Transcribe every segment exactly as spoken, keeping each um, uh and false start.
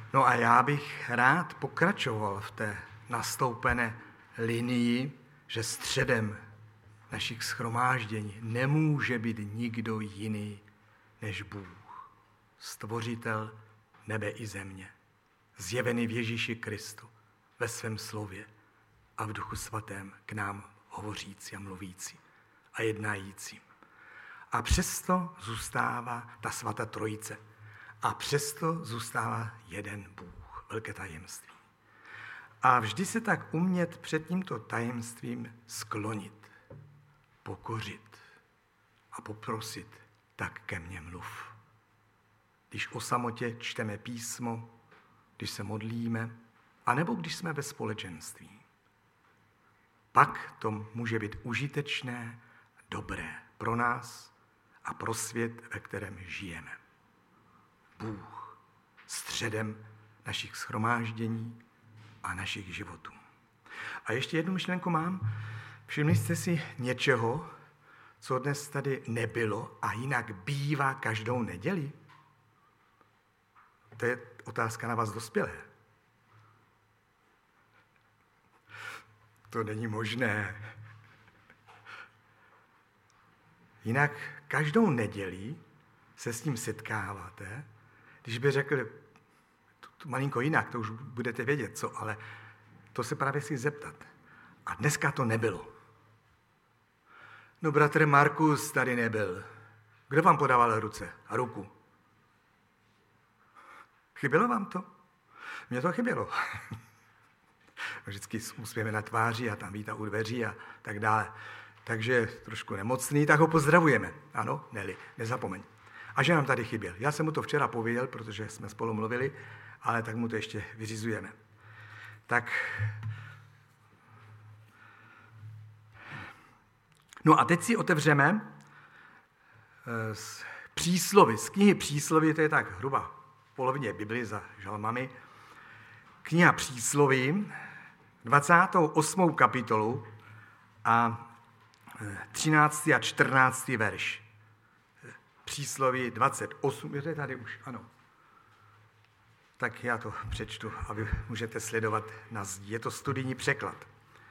No a já bych rád pokračoval v té nastoupené linii, že středem našich shromáždění nemůže být nikdo jiný než Bůh, stvořitel nebe i země, zjevený v Ježíši Kristu, ve svém slově a v Duchu Svatém k nám hovořící a mluvící a jednající. A přesto zůstává ta svatá trojice. A přesto zůstává jeden Bůh, velké tajemství. A vždy se tak umět před tímto tajemstvím sklonit, pokořit a poprosit, tak ke mně mluv. Když o samotě čteme písmo, když se modlíme, anebo když jsme ve společenství. Pak to může být užitečné, dobré pro nás a pro svět, ve kterém žijeme. Bůh středem našich shromáždění a našich životů. A ještě jednu myšlenku mám. Všimli jste si něčeho, co dnes tady nebylo a jinak bývá každou neděli? To je otázka na vás dospělé. To není možné. Jinak každou neděli se s tím setkáváte. Když by řekl, to malinko jinak, to už budete vědět, co, ale to se právě si zeptat. A dneska to nebylo. No, bratr Markus tady nebyl. Kdo vám podával ruce a ruku? Chybělo vám to? Mně to chybělo. Vždycky s úsměvem na tváři a tam vítá u dveří a tak dále. Takže trošku nemocný, tak ho pozdravujeme. Ano, Neli, nezapomeň. A že nám tady chyběl. Já jsem mu to včera pověděl, protože jsme spolu mluvili, ale tak mu to ještě vyřizujeme. Tak. No a teď si otevřeme z příslovy, z knihy Přísloví, to je tak hruba v polovině Bibli za žalmami. Kniha Přísloví, dvacátou osmou kapitolu a třináctý a čtrnáctý verš. Přísloví dvacet osm, je to tady už, ano. Tak já to přečtu a vy můžete sledovat na zdi. Je to studijní překlad.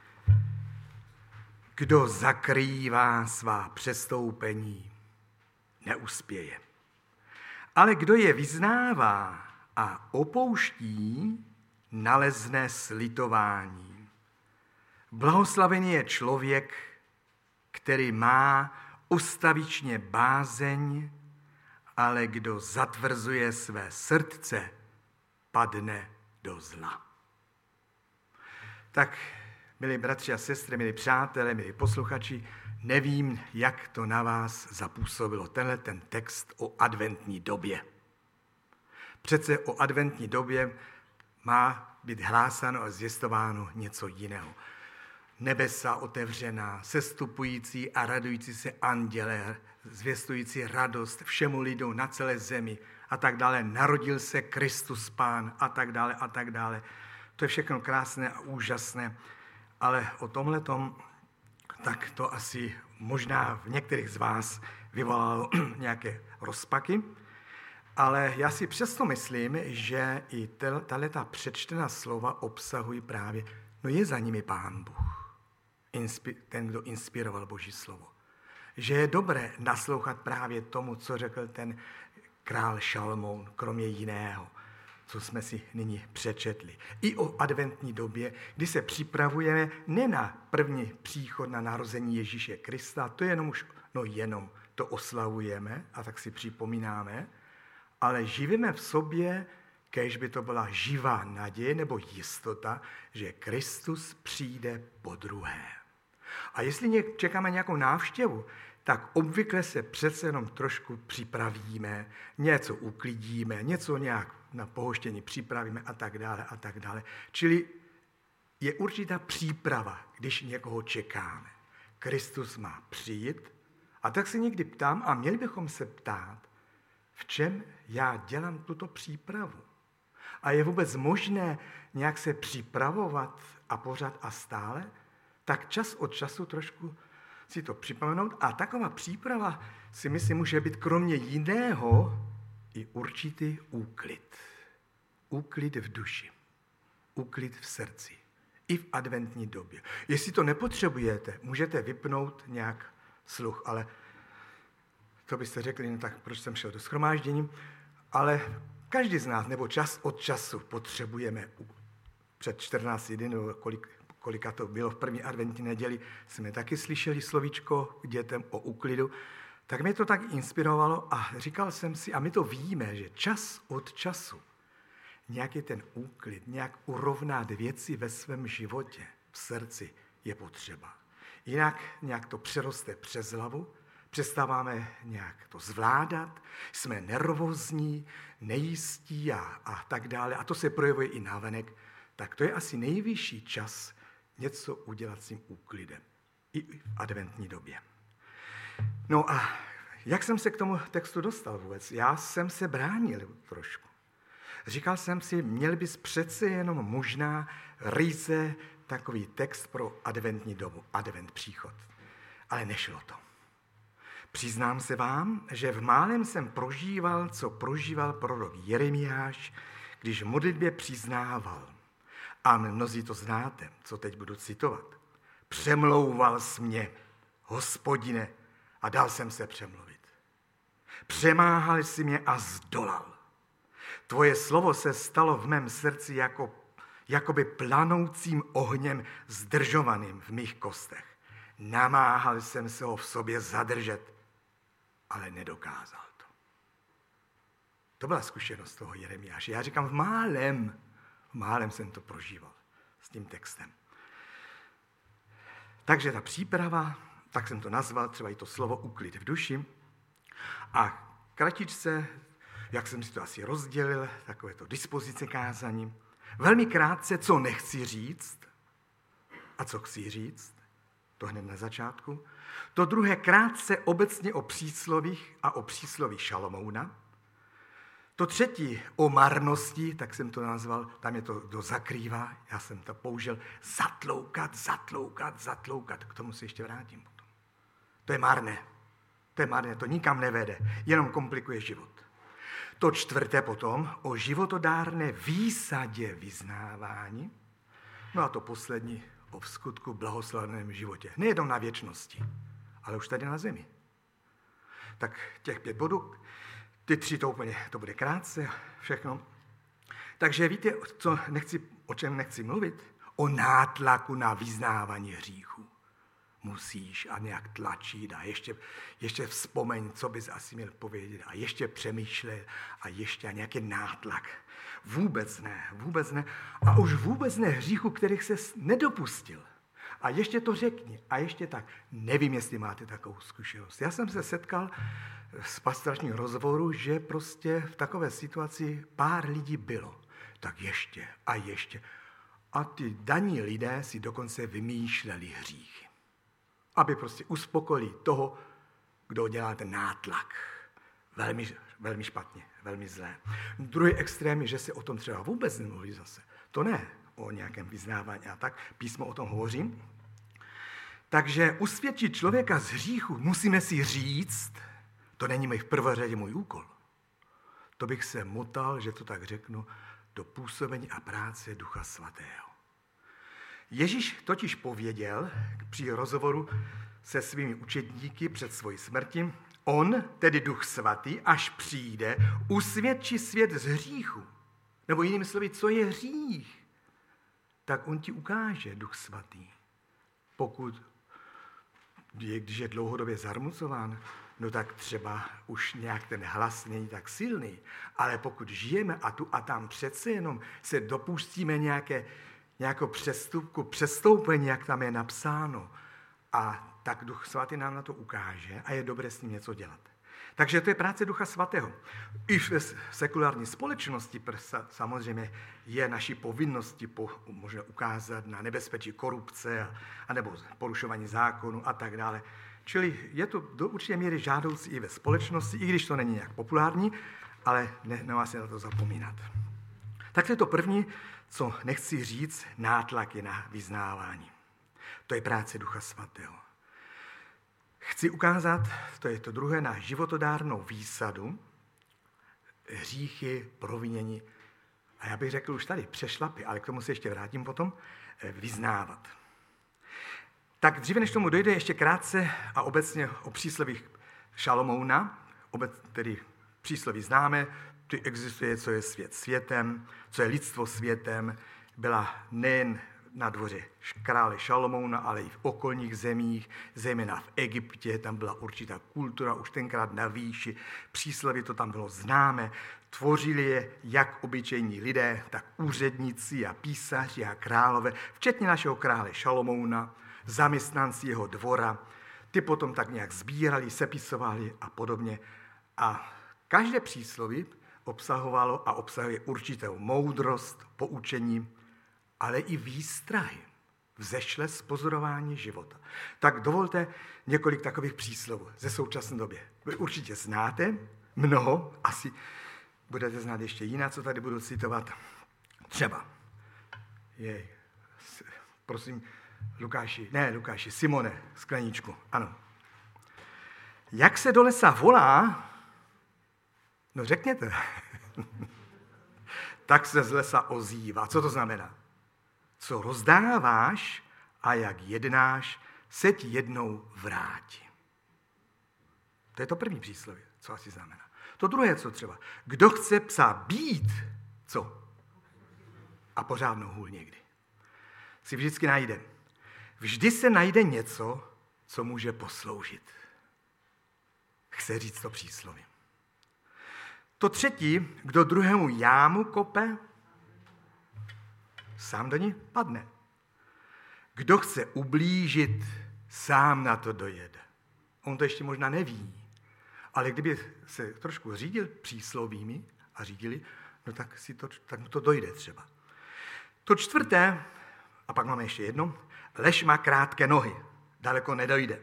Kdo zakrývá svá přestoupení, neuspěje. Ale kdo je vyznává a opouští, nalezne slitování. Blahoslavený je člověk, který má ustavičně bázeň, ale kdo zatvrzuje své srdce, padne do zla. Tak, milí bratři a sestry, milí přátelé, milí posluchači, nevím, jak to na vás zapůsobilo, tenhle ten text o adventní době. Přece o adventní době má být hlásáno a zvěstováno něco jiného. Nebesa otevřená, sestupující a radující se anděle, zvěstující radost všemu lidu na celé zemi a tak dále. Narodil se Kristus Pán a tak dále a tak dále. To je všechno krásné a úžasné, ale o tomhletom tak to asi možná v některých z vás vyvolalo nějaké rozpaky, ale já si přesto myslím, že i tato přečtená slova obsahují právě, no je za nimi Pán Bůh, ten, kdo inspiroval Boží slovo. Že je dobré naslouchat právě tomu, co řekl ten král Šalmoun, kromě jiného, co jsme si nyní přečetli. I o adventní době, kdy se připravujeme ne na první příchod na narození Ježíše Krista, to jenom už, no jenom to oslavujeme a tak si připomínáme, ale živíme v sobě, kéž by to byla živá naděje nebo jistota, že Kristus přijde podruhé. A jestli čekáme nějakou návštěvu, tak obvykle se přece jenom trošku připravíme, něco uklidíme, něco nějak na pohoštění připravíme a tak dále a tak dále. Čili je určitá příprava, když někoho čekáme. Kristus má přijít a tak se někdy ptám a měli bychom se ptát, v čem já dělám tuto přípravu. A je vůbec možné nějak se připravovat a pořád a stále? Tak čas od času trošku si to připomenout. A taková příprava si myslím, může být kromě jiného i určitý úklid. úklid v duši, úklid v srdci, i v adventní době. Jestli to nepotřebujete, můžete vypnout nějak sluch, ale to byste řekli, no tak proč jsem šel do shromáždění, ale každý z nás, nebo čas od času potřebujeme. Před čtrnácti dny, nebo kolik, kolika to bylo v první adventní neděli, jsme taky slyšeli slovíčko k dětem o úklidu, tak mě to tak inspirovalo a říkal jsem si, a my to víme, že čas od času nějaký ten úklid, nějak urovnat věci ve svém životě, v srdci je potřeba. Jinak nějak to přeroste přes hlavu, přestáváme nějak to zvládat, jsme nervózní, nejistí a, a tak dále. A to se projevuje i navenek. Tak to je asi nejvyšší čas něco udělat s tím úklidem. I v adventní době. No a jak jsem se k tomu textu dostal vůbec? Já jsem se bránil trošku. Říkal jsem si, měl bys přece jenom možná ryze takový text pro adventní dobu, advent příchod. Ale nešlo to. Přiznám se vám, že v málem jsem prožíval, co prožíval prorok Jeremiáš, když v modlitbě přiznával. A mnozí to znáte, co teď budu citovat. Přemlouval jsi mě, Hospodine, a dal jsem se přemluvit. Přemáhal jsi mě a zdolal. Tvoje slovo se stalo v mém srdci jako, jakoby planoucím ohněm zdržovaným v mých kostech. Namáhal jsem se ho v sobě zadržet, ale nedokázal to. To byla zkušenost toho Jeremiáše. Já říkám v málem, v málem jsem to prožíval s tím textem. Takže ta příprava, tak jsem to nazval, třeba i to slovo úklid v duši. A kratičce, jak jsem si to asi rozdělil, takové to dispozice kázání. Velmi krátce, co nechci říct a co chci říct, to hned na začátku. To druhé krátce obecně o příslovích a o přísloví Šalomouna. To třetí o marnosti, tak jsem to nazval, tam je to do zakrývá, já jsem to použil, zatloukat, zatloukat, zatloukat. K tomu se ještě vrátím potom. To je marné, to je marné, to nikam nevede, jenom komplikuje život. To čtvrté potom o životodárné výsadě vyznávání. No a to poslední o vskutku blahoslavném životě. Nejenom na věčnosti, ale už tady na zemi. Tak těch pět bodů, ty tři to úplně, to bude krátce, všechno. Takže víte, co nechci, o čem nechci mluvit? O nátlaku na vyznávání hříchu. Musíš a nějak tlačit a ještě, ještě vzpomeň, co bys asi měl povědět a ještě přemýšlet a ještě nějaký nátlak. Vůbec ne, vůbec ne. A už vůbec ne hříchu, kterých se nedopustil. A ještě to řekni. A ještě tak. Nevím, jestli máte takovou zkušenost. Já jsem se setkal s pastoračním rozhovoru, že prostě v takové situaci pár lidí bylo. Tak ještě a ještě. A ty daní lidé si dokonce vymýšleli hříchy. Aby prostě uspokojili toho, kdo dělá ten nátlak. Velmi, velmi špatně, velmi zlé. Druhý extrém je, že se o tom třeba vůbec nemluví zase. To ne o nějakém vyznávání a tak. Písmo o tom hovoří. Takže usvědčit člověka z hříchu musíme si říct, to není můj v prvořadě můj úkol. To bych se motal, že to tak řeknu, do působení a práce Ducha Svatého. Ježíš totiž pověděl při rozhovoru se svými učedníky před svojí smrtí, on, tedy Duch Svatý, až přijde, usvědčí svět z hříchu. Nebo jinými slovy, co je hřích? Tak on ti ukáže, Duch Svatý. Pokud, když je dlouhodobě zarmucován, no tak třeba už nějak ten hlas není tak silný. Ale pokud žijeme a tu a tam přece jenom se dopustíme nějaké, nějakou přestupku, přestoupení, jak tam je napsáno, a tak Duch Svatý nám na to ukáže a je dobré s ním něco dělat. Takže to je práce Ducha Svatého. I v sekulární společnosti samozřejmě je naší povinností po, možná ukázat na nebezpečí korupce a, a nebo porušování zákonu a tak dále. Čili je to do určité míry žádoucí i ve společnosti, i když to není nějak populární, ale ne, nemá se na to zapomínat. Tak to je to první, co nechci říct, nátlak je na vyznávání. To je práce Ducha Svatého. Chci ukázat, to je to druhé, na životodárnou výsadu, hříchy, provinění a já bych řekl už tady, přešlapy, ale k tomu se ještě vrátím potom, vyznávat. Tak dříve, než tomu dojde, ještě krátce a obecně o příslovích Šalomouna, obec, tedy přísloví známe, ty existuje, co je svět světem, co je lidstvo světem, byla nejen na dvoře krále Šalomouna, ale i v okolních zemích, zejména v Egyptě, tam byla určitá kultura, už tenkrát na výši, přísloví to tam bylo známé, tvořili je jak obyčejní lidé, tak úředníci a písaři a králové, včetně našeho krále Šalomouna, zaměstnanci jeho dvora, ty potom tak nějak sbírali, sepisovali a podobně. A každé přísloví obsahovalo a obsahuje určitou moudrost, poučení, ale i výstrahy, vzešle z pozorování života. Tak dovolte několik takových příslovů ze současné doby. Vy určitě znáte mnoho, asi budete znát ještě jiná, co tady budu citovat. Třeba, jej, prosím, Lukáši, ne Lukáši, Simone, skleničku, ano. Jak se do lesa volá, no řekněte, tak se z lesa ozývá. Co to znamená? Co rozdáváš a jak jednáš, se ti jednou vrátí. To je to první přísloví, co asi znamená. To druhé, co třeba. Kdo chce psa být, co? A pořádnou hůl někdy. Si vždycky najde. Vždy se najde něco, co může posloužit. Chce říct to přísloví. To třetí, kdo druhému jámu kope, sám do ní padne. Kdo chce ublížit, sám na to dojede. On to ještě možná neví, ale kdyby se trošku řídil příslovími a řídili, no tak, si to, tak mu to dojde třeba. To čtvrté, a pak máme ještě jedno, lež má krátké nohy, daleko nedojde.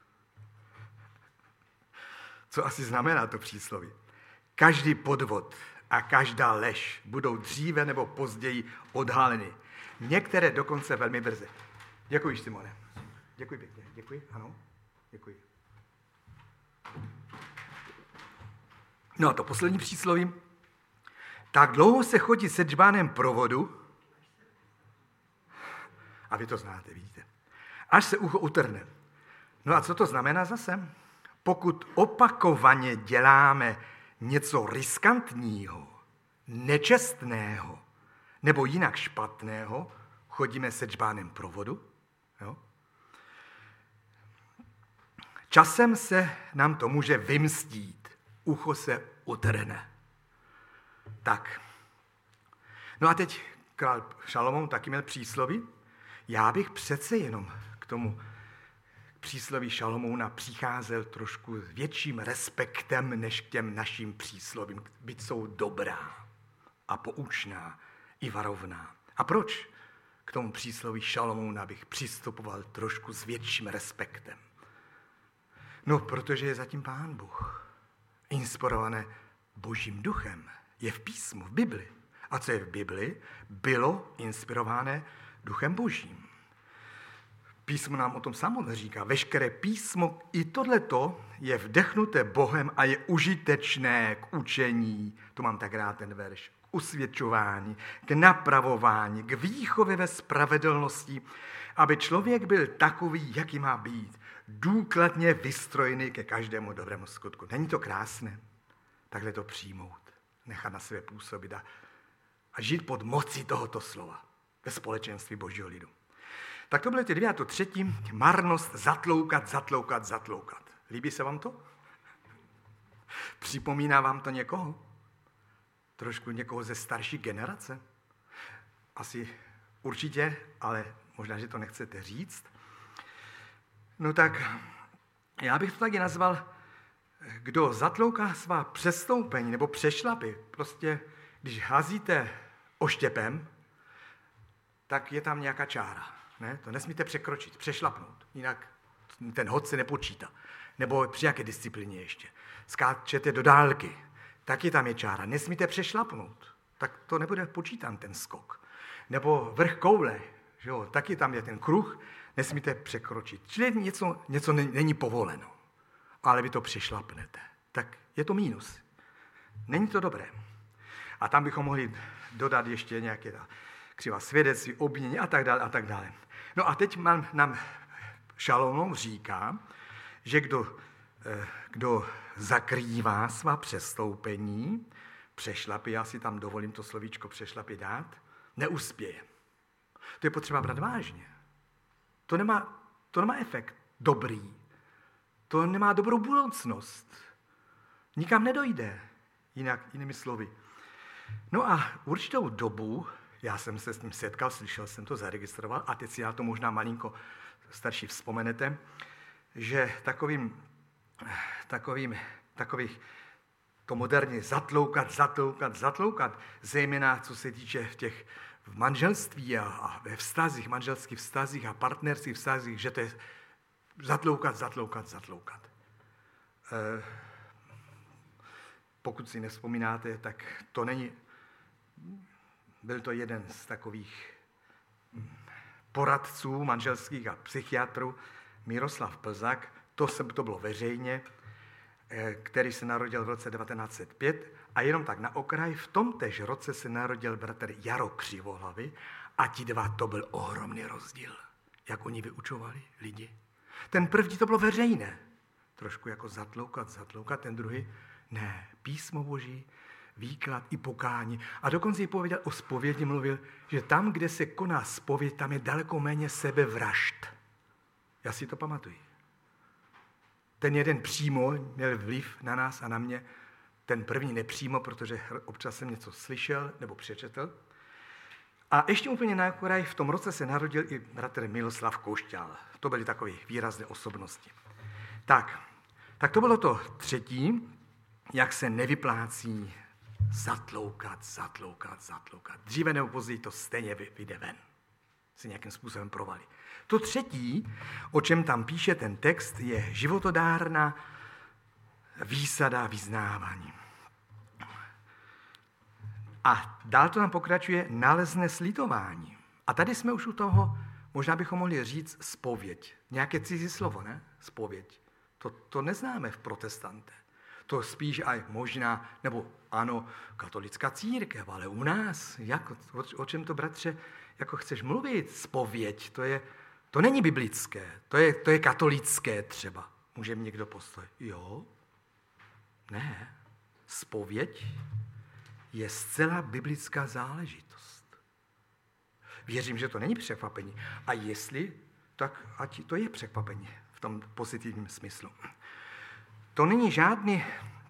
Co asi znamená to přísloví? Každý podvod a každá lež budou dříve nebo později odhaleny. Některé dokonce velmi brzy. Děkuji, Simone. Děkuji pěkně. Děkuji, ano. Děkuji. No a to poslední přísloví. Tak dlouho se chodí se džbánem provodu, a vy to znáte, vidíte, až se ucho utrhne. No a co to znamená zase? Pokud opakovaně děláme něco riskantního, nečestného nebo jinak špatného, chodíme se džbánem provodu. Jo? Časem se nám to může vymstít. Ucho se utrhne. Tak. No a teď král Šalomoun taky měl přísloví. Já bych přece jenom k tomu přísloví Šalomouna přicházel trošku s větším respektem než k těm našim příslovím, byť jsou dobrá a poučná i varovná. A proč k tomu přísloví Šalomouna bych přistupoval trošku s větším respektem? No, protože je zatím Pán Bůh, inspirované Božím duchem, je v písmu, v Bibli. A co je v Bibli, bylo inspirované duchem Božím. Písmo nám o tom samo říká. Veškeré písmo, i tohleto je vdechnuté Bohem a je užitečné k učení, to mám tak rád ten verš, k usvědčování, k napravování, k výchově ve spravedlnosti, aby člověk byl takový, jaký má být, důkladně vystrojený ke každému dobrému skutku. Není to krásné? Takhle to přijmout, nechat na sebe působit a, a žít pod mocí tohoto slova ve společenství Božího lidu. Tak to byly ty dvě a to třetí, marnost zatloukat, zatloukat, zatloukat. Líbí se vám to? Připomíná vám to někoho? Trošku někoho ze starší generace? Asi určitě, ale možná, že to nechcete říct. No tak já bych to taky nazval, kdo zatlouká svá přestoupení nebo přešlapy, prostě když házíte oštěpem, tak je tam nějaká čára. Ne? To nesmíte překročit, přešlapnout, jinak ten hod se nepočítá. Nebo při jaké disciplíně ještě. Skáčete do dálky, taky tam je čára, nesmíte přešlapnout, tak to nebude počítán ten skok. Nebo vrch koule, že jo? Taky tam je ten kruh, nesmíte překročit. Čili něco, něco není povoleno, ale vy to přešlapnete. Tak je to mínus. Není to dobré. A tam bychom mohli dodat ještě nějaké křivá svědectví, obvinění a tak dále a tak dále. No a teď mám, nám Šalomoun říká, že kdo, kdo zakrývá svá přestoupení, přešlapy, já si tam dovolím to slovíčko přešlapy dát, neuspěje. To je potřeba brát vážně. To nemá, to nemá efekt dobrý. To nemá dobrou budoucnost. Nikam nedojde, jinak, jinými slovy. No a určitou dobu, já jsem se s tím setkal, slyšel jsem to, zaregistroval, a teď si na to možná malinko starší vzpomenete, že takovým, takovým, takových to moderně zatloukat, zatloukat, zatloukat, zejména co se týče těch v manželství a, a ve vztazích, manželských vztazích a partnerských vztazích, že to je zatloukat, zatloukat, zatloukat. E, pokud si nevzpomínáte, tak to není, byl to jeden z takových poradců manželských a psychiatrů, Miroslav Plzák, to, se, to bylo veřejně, který se narodil v roce devatenáct set pět a jenom tak na okraj, v tom též roce se narodil bratr Jaro Křivohlavy a ti dva, to byl ohromný rozdíl, jak oni vyučovali lidi. Ten první to bylo veřejné, trošku jako zatloukat, zatloukat, ten druhý ne, písmo Boží, výklad i pokání. A dokonce i pověděl o zpovědi, mluvil, že tam, kde se koná zpověď, tam je daleko méně sebevražd. Já si to pamatuju. Ten jeden přímo měl vliv na nás a na mě, ten první nepřímo, protože občas jsem něco slyšel nebo přečetl. A ještě úplně na okraj, v tom roce se narodil i bratr Miloslav Košťál. To byly takové výrazné osobnosti. Tak, tak to bylo to třetí, jak se nevyplácí zatloukat, zatloukat, zatloukat. Dříve nebo později to stejně vyjde ven. Se nějakým způsobem provalí. To třetí, o čem tam píše ten text, je životodárná výsada vyznávání. A dál to nám pokračuje nalezne slitování. A tady jsme už u toho, možná bychom mohli říct zpověď. Nějaké cizí slovo, ne? Zpověď. To, to neznáme v protestante. To spíš aj možná, nebo ano, katolická církev, ale u nás, jak, o, o čem to, bratře, jako chceš mluvit? Zpověď, to je, to není biblické, to je, to je katolické třeba. Může mi někdo postoj? Jo? Ne. Zpověď je zcela biblická záležitost. Věřím, že to není překvapení. A jestli, tak ať to je překvapení v tom pozitivním smyslu. To není žádný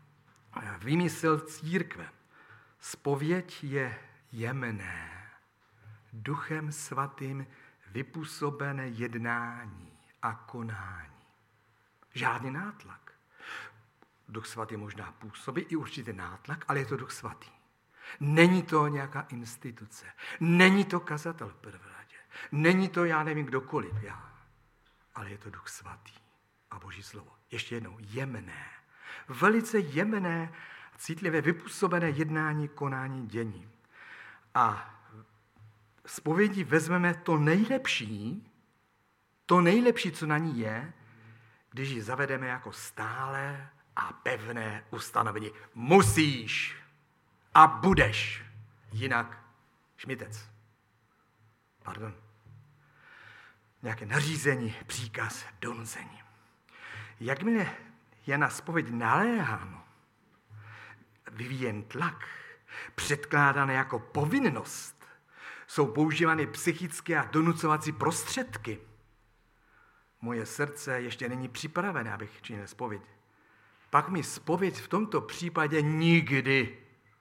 výmysl církve. Zpověď je jemné, duchem svatým vypůsobené jednání a konání. Žádný nátlak. Duch svatý možná působí i určitý nátlak, ale je to duch svatý. Není to nějaká instituce. Není to kazatel v prvořadě. Není to já nevím kdokoliv já. Ale je to duch svatý a Boží slovo. Ještě jednou, jemné. Velice jemné, citlivě vypůsobené jednání, konání, dění. A z povědí vezmeme to nejlepší, to nejlepší, co na ní je, když ji zavedeme jako stále a pevné ustanovení. Musíš a budeš, jinak šmitec. Pardon. Nějaké nařízení, příkaz, donucení. Jakmile je na zpověď naléháno, vyvíjen tlak, předkládané jako povinnost, jsou používány psychické a donucovací prostředky. Moje srdce ještě není připravené, abych činil zpověď. Pak mi zpověď v tomto případě nikdy,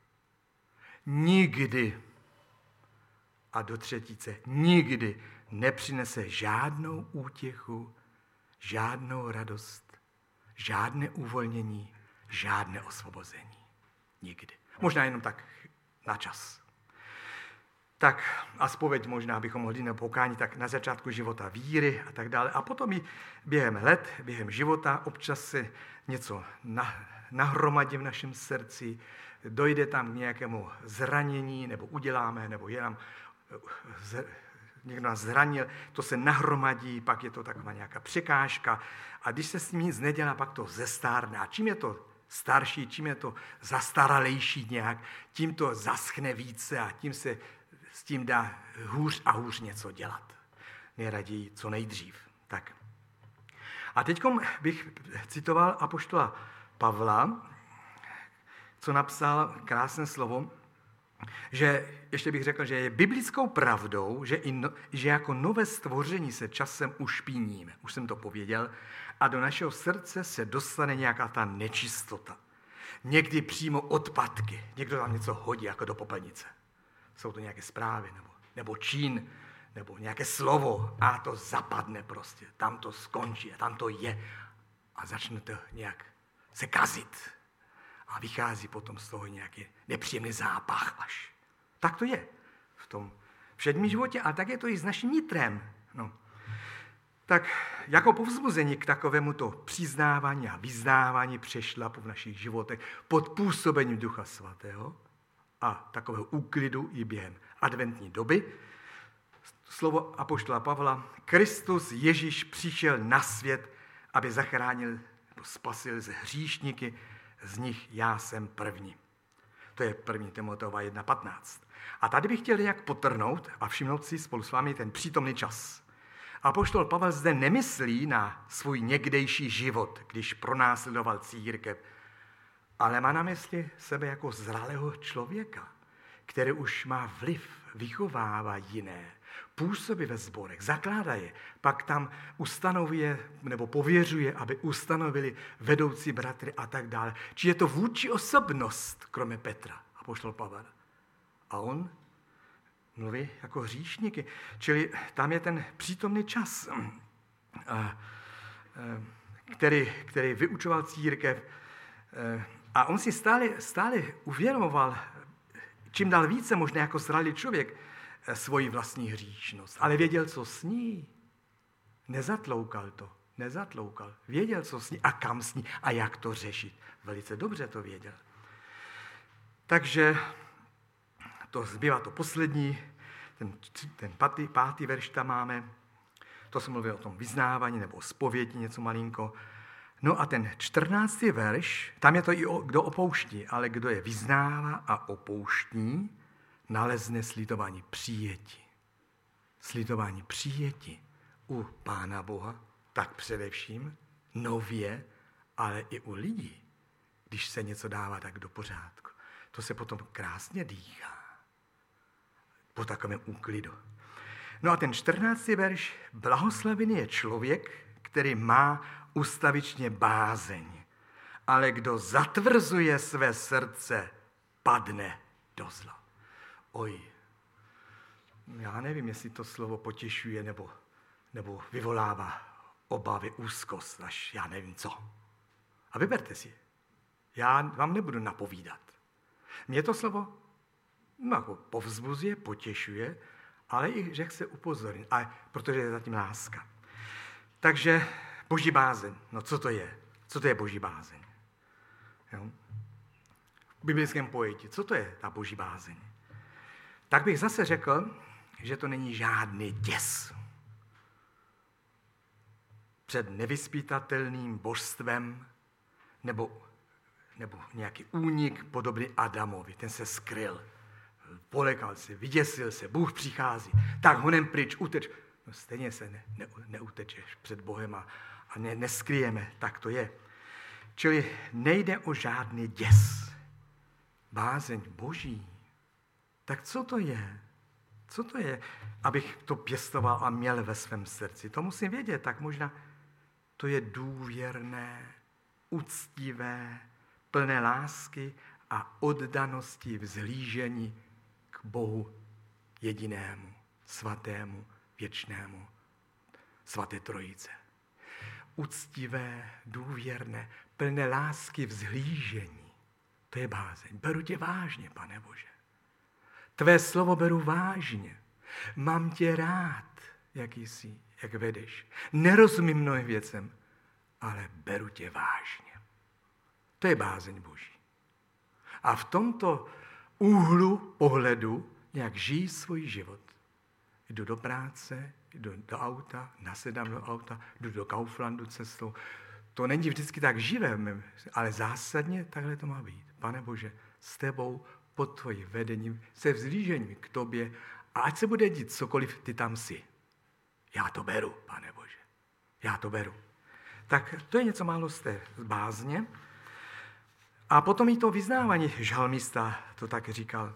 nikdy a do třetice nikdy nepřinese žádnou útěchu, žádnou radost, žádné uvolnění, žádné osvobození. Nikdy. Možná jenom tak na čas. Tak a zpověď možná bychom mohli nebo pokání tak na začátku života víry a tak dále. A potom i během let, během života občas se něco nahromadí v našem srdci, dojde tam k nějakému zranění, nebo uděláme, nebo je nám, někdo nás zranil, to se nahromadí, pak je to taková nějaká překážka a když se s tím nic nedělá, pak to zestárne. A čím je to starší, čím je to zastaralejší nějak, tím to zaschne více a tím se s tím dá hůř a hůř něco dělat. Nejraději co nejdřív. Tak. A teď bych citoval apoštola Pavla, co napsal krásné slovo, že ještě bych řekl, že je biblickou pravdou, že, i no, že jako nové stvoření se časem ušpíníme. Už jsem to pověděl. A do našeho srdce se dostane nějaká ta nečistota. Někdy přímo odpadky. Někdo tam něco hodí jako do popelnice. Jsou to nějaké zprávy, nebo, nebo čin, nebo nějaké slovo a to zapadne prostě. Tam to skončí a tam to je. A začne to nějak se kazit. A vychází potom z toho nějaký nepříjemný zápach až. Tak to je v tom všedním životě, ale tak je to i s naším nitrem. No. Tak jako povzbuzení k takovému to přiznávání a vyznávání přešlapu v našich životech pod působením Ducha Svatého a takového úklidu i během adventní doby, slovo apoštola Pavla, Kristus Ježíš přišel na svět, aby zachránil nebo spasil z hříšníky, z nich já jsem první. To je první Timoteova jedna patnáct. A tady bych chtěl jak potrhnout a všimnout si spolu s vámi ten přítomný čas. Apoštol Pavel zde nemyslí na svůj někdejší život, když pronásledoval církev, ale má na mysli sebe jako zralého člověka, který už má vliv, vychovává jiné, působí ve sborech, zakládá je, pak tam ustanovuje nebo pověřuje, aby ustanovili vedoucí bratry a tak dále. Či je to vůdčí osobnost, kromě Petra, apoštol Pavel. A on mluví jako hříšníky. Čili tam je ten přítomný čas, který, který vyučoval církev. A on si stále, stále uvědomoval, čím dál více možná jako zralý člověk, svoji vlastní hříšnost. Ale věděl, co sní. Nezatloukal to. Nezatloukal. Věděl, co sní a kam sní a jak to řešit. Velice dobře to věděl. Takže to zbývá to poslední, ten, ten pátý, pátý verš tam máme. To jsem mluvil o tom vyznávání nebo o zpovědi, něco malinko. No a ten čtrnáctý verš, tam je to i o, kdo opouští, ale kdo je vyznává a opouští, nalezne slitování přijetí. Slitování přijetí u Pána Boha, tak především nově, ale i u lidí, když se něco dává tak do pořádku. To se potom krásně dýchá. Po takovém úklidu. No a ten čtrnáctý verš, blahoslavený je člověk, který má ustavičně bázeň, ale kdo zatvrzuje své srdce, padne do zla. Oj, já nevím, jestli to slovo potěšuje nebo, nebo vyvolává obavy, úzkost, až já nevím co. A vyberte si. Já vám nebudu napovídat. Mě to slovo no, jako povzbuzuje, potěšuje, ale i že chce upozornit, a protože je zatím láska. Takže boží bázeň, no co to je? Co to je boží bázeň? Jo? V biblickém pojetí, co to je ta boží bázeň? Tak bych zase řekl, že to není žádný děs před nevyzpytatelným božstvem nebo, nebo nějaký únik podobný Adamovi. Ten se skryl, polekal se, vyděsil se, Bůh přichází, tak honem pryč, uteč. No stejně se ne, ne, neutečeš před Bohem a, a ne, neskryjeme, tak to je. Čili nejde o žádný děs. Bázeň boží. Tak co to je? Co to je, abych to pěstoval a měl ve svém srdci? To musím vědět, tak možná to je důvěrné, úctivé, plné lásky a oddanosti vzhlížení k Bohu jedinému, svatému, věčnému, svaté trojice. Úctivé, důvěrné, plné lásky vzhlížení. To je bázeň. Beru tě vážně, Pane Bože. Tvé slovo beru vážně. Mám tě rád, jaký jsi, jak vedeš. Nerozumím mnohým věcem, ale beru tě vážně. To je bázeň Boží. A v tomto úhlu pohledu nějak žijí svůj život. Jdu do práce, jdu do auta, nasedám do auta, jdu do Kauflandu cestou, to není vždycky tak živé, ale zásadně takhle to má být. Pane Bože, s tebou, pod tvojím vedením, se vzlížením k tobě a ať se bude dít cokoliv, ty tam jsi. Já to beru, Pane Bože. Já to beru. Tak to je něco málo z té bázně. A potom i to vyznávání žalmista, to tak říkal.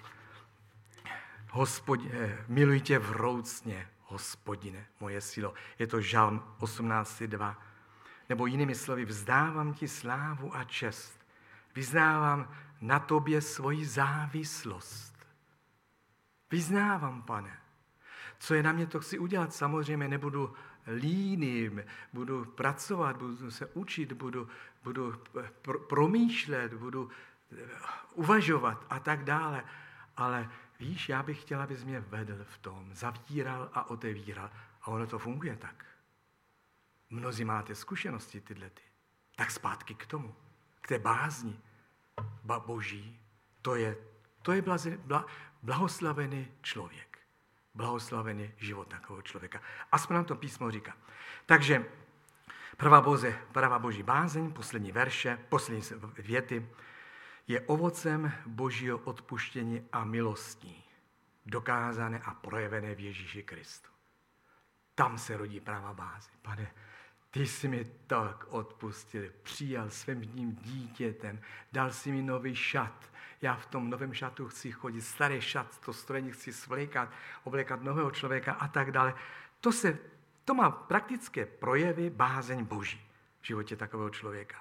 Hospodine, miluji tě vroucně, Hospodine, moje sílo. Je to žalm osmnáct dva. Nebo jinými slovy, vzdávám ti slávu a čest. Vyznávám na tobě svoji závislost. Vyznávám, Pane. Co je na mě, to chci udělat. Samozřejmě nebudu líný, budu pracovat, budu se učit, budu, budu pr- promýšlet, budu uvažovat a tak dále. Ale víš, já bych chtěla, abys mě vedl v tom, zavíral a otevíral. A ono to funguje tak. Mnozí máte zkušenosti tyhle ty. Tak zpátky k tomu, k té bázni ba boží. To je, to je blaze, bla, blahoslavený člověk. Blahoslavený život takového člověka. Aspoň nám to písmo říká. Takže prvá, boze, prvá boží bázeň, poslední verše, poslední věty, je ovocem božího odpuštění a milostí, dokázané a projevené v Ježíši Kristu. Tam se rodí pravá bázeň. Pane, ty jsi mi tak odpustil, přijal svým dním dítětem, dal si mi nový šat. Já v tom novém šatu chci chodit, starý šat, to strojení chci svlékat, oblékat nového člověka a tak dále. To, se, to má praktické projevy bázeň boží v životě takového člověka.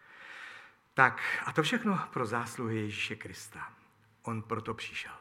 Tak a to všechno pro zásluhy Ježíše Krista. On proto přišel,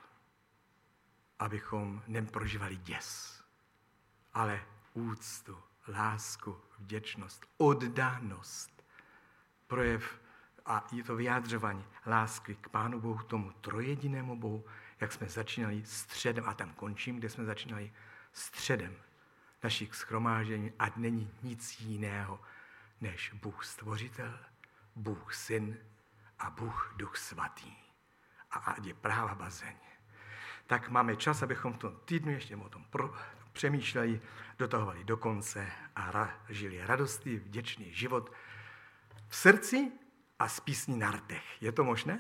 abychom neprožívali děs, ale úctu, lásku, vděčnost, oddanost, projev a je to vyjádřování lásky k Pánu Bohu, k tomu trojedinému Bohu, jak jsme začínali středem, a tam končím, kde jsme začínali středem našich shromáždění, ať není nic jiného, než Bůh stvořitel, Bůh syn a Bůh duch svatý. A ať je práva bazeň. Tak máme čas, abychom v tom týdnu ještě o tom pro, přemýšleli, dotahovali do konce a ra, žili radostný, vděčný život v srdci a s písní na rtech. Je to možné?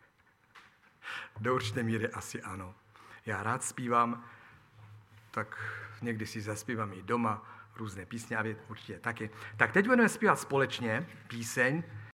Do určité míry asi ano. Já rád zpívám, tak někdy si zaspívám i doma různé písně, a vy určitě taky. Tak teď budeme zpívat společně píseň